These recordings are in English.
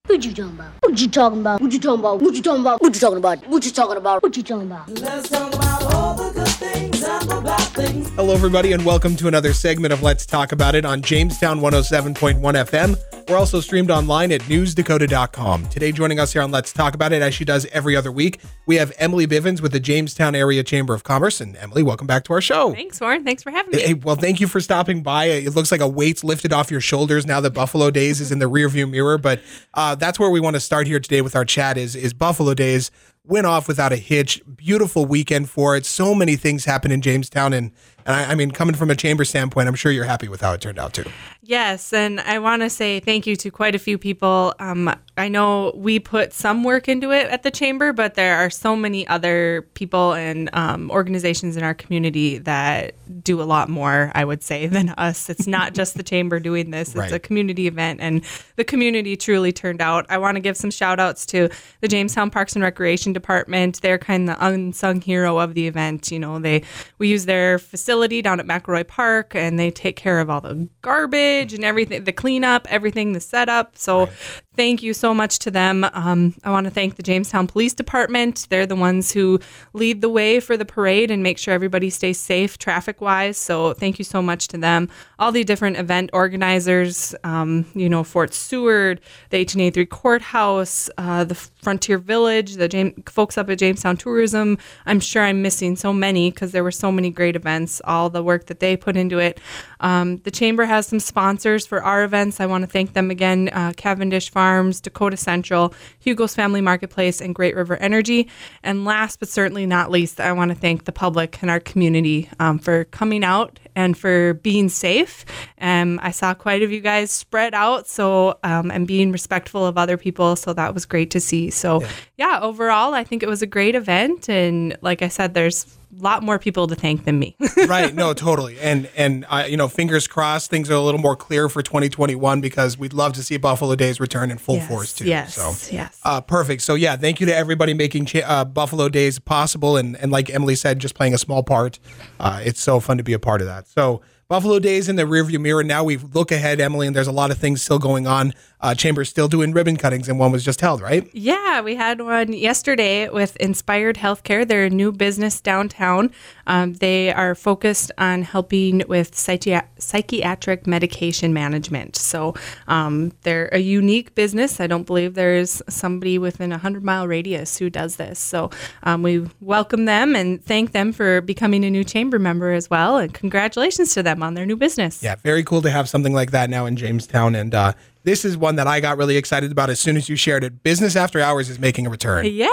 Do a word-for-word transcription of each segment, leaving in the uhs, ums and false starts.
What you talking about? What you talking about? What you talking about? What you talking about? What you talking about? What you talking about? What you talking about? Let's talk about all the good things and the bad things. Hello, everybody, and welcome to another segment of Let's Talk About It on Jamestown one oh seven point one F M. We're also streamed online at news dakota dot com. Today, joining us here on Let's Talk About It, as she does every other week, we have Emily Bivens with the Jamestown Area Chamber of Commerce. And Emily, welcome back to our show. Thanks, Warren. Thanks for having me. Hey, well, thank you for stopping by. It looks like a weight's lifted off your shoulders now that Buffalo Days is in the rearview mirror. But uh, that's where we want to start here today with our chat is, is Buffalo Days. Went off without a hitch. Beautiful weekend for it. So many things happen in Jamestown. And, and I, I mean, coming from a chamber standpoint, I'm sure you're happy with how it turned out, too. Yes, and I want to say thank you to quite a few people. Um, I know we put some work into it at the chamber, but there are so many other people and um, organizations in our community that do a lot more, I would say, than us. It's not just the chamber doing this. It's Right. a community event, and the community truly turned out. I want to give some shout outs to the Jamestown Parks and Recreation Department. They're kind of the unsung hero of the event. You know, they we use their facility down at McElroy Park, and they take care of all the garbage and everything, the cleanup, everything, the setup. So Right. thank you so much to them. Um, I want to thank the Jamestown Police Department. They're the ones who lead the way for the parade and make sure everybody stays safe traffic-wise. So thank you so much to them. All the different event organizers, um, you know, Fort Seward, the eighteen eighty-three Courthouse, uh, the Frontier Village, the James, folks up at Jamestown Tourism. I'm sure I'm missing so many because there were so many great events, all the work that they put into it. Um, the Chamber has some sponsors for our events. I want to thank them again, uh, Cavendish Farms, Dakota Central, Hugo's Family Marketplace, and Great River Energy. And last but certainly not least, I want to thank the public and our community um, for coming out and for being safe. Um, I saw quite a few guys spread out, so um, and being respectful of other people, so that was great to see. So yeah. yeah, overall, I think it was a great event. And like I said, there's a lot more people to thank than me. Right. No, totally. And, and I, you know, fingers crossed, things are a little more clear for twenty twenty-one because we'd love to see Buffalo Days return in full yes, force too. Yes. So, yes. uh, perfect. So yeah, thank you to everybody making cha- uh, Buffalo Days possible. And, and like Emily said, just playing a small part. Uh, it's so fun to be a part of that. So Buffalo Days in the rearview mirror. Now we look ahead, Emily, and there's a lot of things still going on. Uh, Chamber's still doing ribbon cuttings, and one was just held, right? Yeah, we had one yesterday with Inspired Healthcare. They're a new business downtown. Um, they are focused on helping with psychi- psychiatric medication management. So um, they're a unique business. I don't believe there's somebody within a hundred-mile radius who does this. So um, we welcome them and thank them for becoming a new chamber member as well. And congratulations to them on their new business. Yeah, very cool to have something like that now in Jamestown. And uh, this is one that I got really excited about as soon as you shared it. Business After Hours is making a return. Yeah.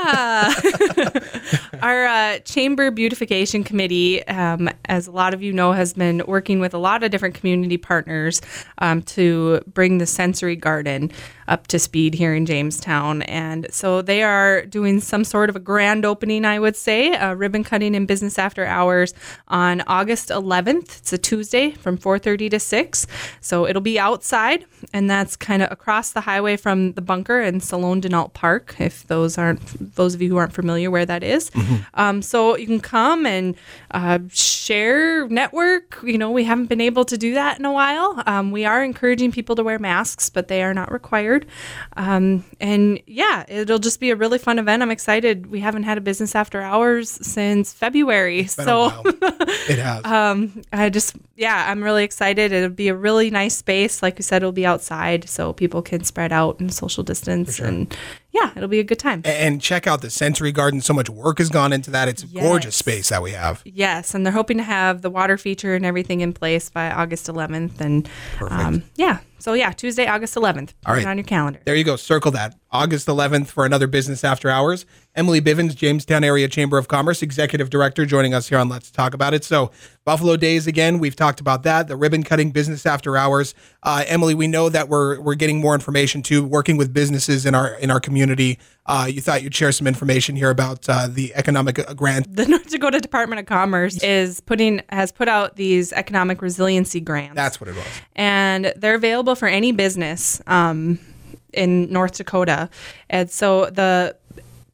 Our uh, Chamber Beautification Committee, um, as a lot of you know, has been working with a lot of different community partners um, to bring the sensory garden up to speed here in Jamestown. And so they are doing some sort of a grand opening, I would say, uh, ribbon cutting and Business After Hours on August eleventh. It's a Tuesday from four thirty to six. So it'll be outside, and that's kind of across the highway from the bunker in Salone Denault Park, if those aren't those of you who aren't familiar where that is. Mm-hmm. Um, so you can come and uh, share, network. You know, we haven't been able to do that in a while. Um, we are encouraging people to wear masks, but they are not required. Um, and yeah, it'll just be a really fun event. I'm excited. We haven't had a Business After Hours since February. It's been so a while. It has. um, I just, yeah, I'm really excited. It'll be a really nice space. Like we said, it'll be outside so people can spread out and social distance. Sure. And yeah, it'll be a good time. And check out the Sensory Garden. So much work has gone into that. It's a Yes. gorgeous space that we have. Yes, and they're hoping to have the water feature and everything in place by August eleventh. And Perfect. um, yeah, so yeah, Tuesday, August eleventh. Put All right. it on your calendar. There you go. Circle that. August eleventh for another Business After Hours. Emily Bivens, Jamestown Area Chamber of Commerce, Executive Director, joining us here on Let's Talk About It. So Buffalo Days again, we've talked about that. The ribbon cutting Business After Hours. Uh, Emily, we know that we're we're getting more information too, working with businesses in our in our community. Uh, you thought you'd share some information here about uh, the economic grant. The North Dakota Department of Commerce is putting has put out these economic resiliency grants. That's what it was. And they're available for any business um, in North Dakota. And so the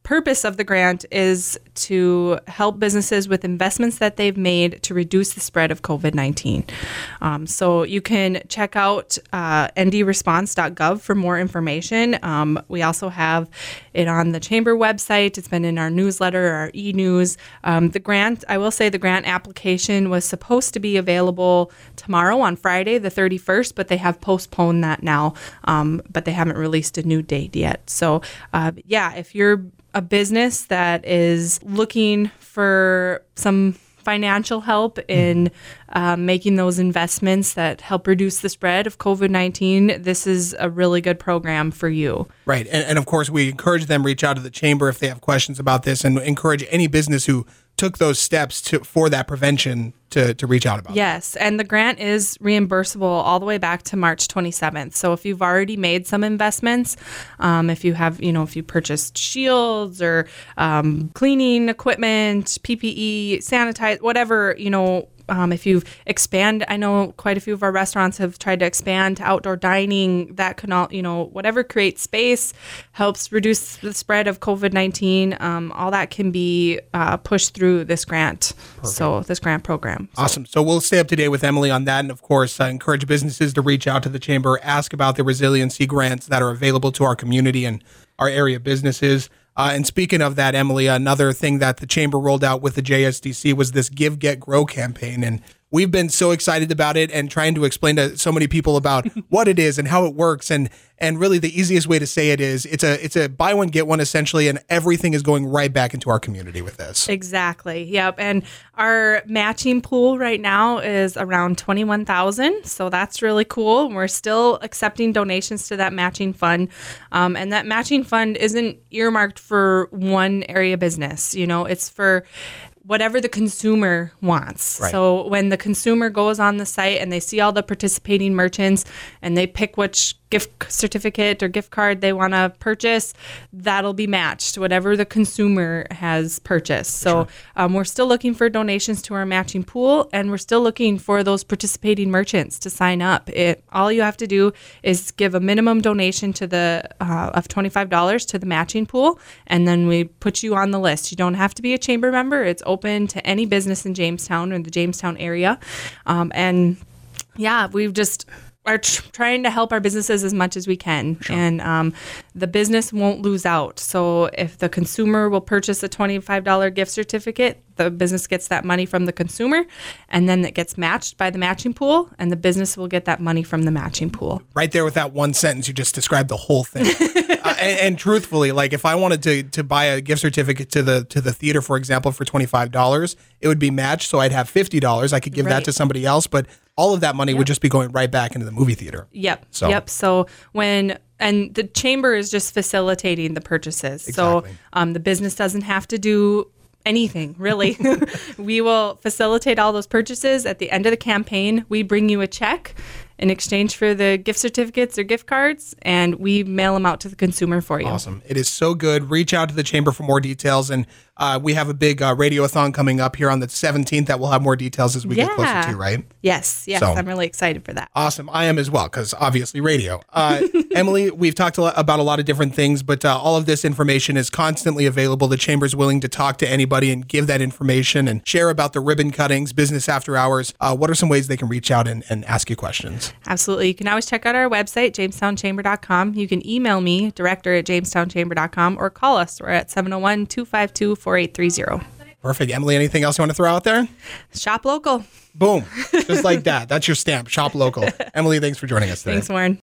purpose of the grant is to help businesses with investments that they've made to reduce the spread of COVID nineteen. Um, so you can check out uh, n d response dot gov for more information. Um, we also have it on the Chamber website. It's been in our newsletter, our e-news. Um, the grant, I will say the grant application was supposed to be available tomorrow on Friday, the thirty-first, but they have postponed that now, um, but they haven't released a new date yet. So uh, yeah, if you're a business that is looking for some financial help in um, making those investments that help reduce the spread of COVID nineteen, this is a really good program for you. Right. And, and of course, we encourage them to reach out to the Chamber if they have questions about this, and encourage any business who took those steps to for that prevention to, to reach out about Yes, and the grant is reimbursable all the way back to March twenty-seventh. So if you've already made some investments, um, if you have, you know, if you purchased shields or um, cleaning equipment, P P E, sanitize, whatever, you know, Um, if you expand, I know quite a few of our restaurants have tried to expand to outdoor dining. That can all, you know, whatever creates space, helps reduce the spread of COVID nineteen. Um, all that can be uh, pushed through this grant. Perfect. So this grant program. So. Awesome. So we'll stay up to date with Emily on that. And of course, uh, encourage businesses to reach out to the Chamber, ask about the resiliency grants that are available to our community and our area businesses. Uh, and speaking of that, Emily, another thing that the Chamber rolled out with the J S D C was this Give, Get, Grow campaign. And we've been so excited about it and trying to explain to so many people about what it is and how it works. And and really the easiest way to say it is it's a it's a buy one, get one essentially, and everything is going right back into our community with this. Exactly. Yep. And our matching pool right now is around twenty-one thousand. So that's really cool. We're still accepting donations to that matching fund. Um, and that matching fund isn't earmarked for one area business. You know, it's for whatever the consumer wants. Right. So when the consumer goes on the site and they see all the participating merchants and they pick which gift certificate or gift card they want to purchase, that'll be matched to whatever the consumer has purchased. So sure. um, we're still looking for donations to our matching pool, and we're still looking for those participating merchants to sign up. It all you have to do is give a minimum donation to the uh, of twenty-five dollars to the matching pool, and then we put you on the list. You don't have to be a Chamber member. It's open to any business in Jamestown or the Jamestown area. Um, and yeah, we've just are tr- trying to help our businesses as much as we can. Sure. And um, the business won't lose out. So if the consumer will purchase a twenty-five dollars gift certificate, the business gets that money from the consumer, and then it gets matched by the matching pool, and the business will get that money from the matching pool. Right there with that one sentence, you just described the whole thing. uh, and, and truthfully, like if I wanted to to buy a gift certificate to the to the theater, for example, for twenty-five dollars, it would be matched. So I'd have fifty dollars. I could give right. that to somebody else, but all of that money yep. would just be going right back into the movie theater. Yep. So. Yep. So when, and the Chamber is just facilitating the purchases. Exactly. So um, the business doesn't have to do anything, really. We will facilitate all those purchases. At the end of the campaign, we bring you a check in exchange for the gift certificates or gift cards, and we mail them out to the consumer for you. Awesome. It is so good. Reach out to the Chamber for more details, and uh, we have a big uh, radiothon coming up here on the seventeenth that we'll have more details as we yeah. get closer to, right? Yes, yes. So, I'm really excited for that. Awesome. I am as well, because obviously radio. Uh, Emily, we've talked a lot about a lot of different things, but uh, all of this information is constantly available. The Chamber's willing to talk to anybody and give that information and share about the ribbon cuttings, business after hours. Uh, what are some ways they can reach out and, and ask you questions? Absolutely. You can always check out our website, jamestown chamber dot com. You can email me, director at jamestown chamber dot com, or call us. We're at seven oh one, two five two, four eight three zero. Perfect. Emily, anything else you want to throw out there? Shop local. Boom. Just like that. That's your stamp. Shop local. Emily, thanks for joining us today. Thanks, Warren.